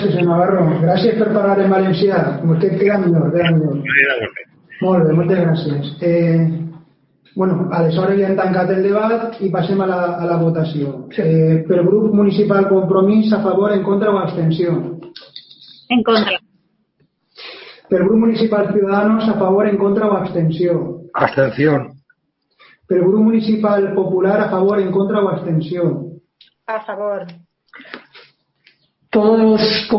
senyor Navarro. Gràcies per parlar en valencià. Com que queda millor, Molt bé, moltes gràcies. Bueno, aleshores ja hem tancat el debat i passem a la votació. Per grup municipal Compromís, a favor, en contra o abstenció? En contra. Per grup municipal Ciudadanos, a favor, en contra o abstenció? Abstención. Per grup municipal Popular, a favor, en contra o abstenció? A favor. Todos los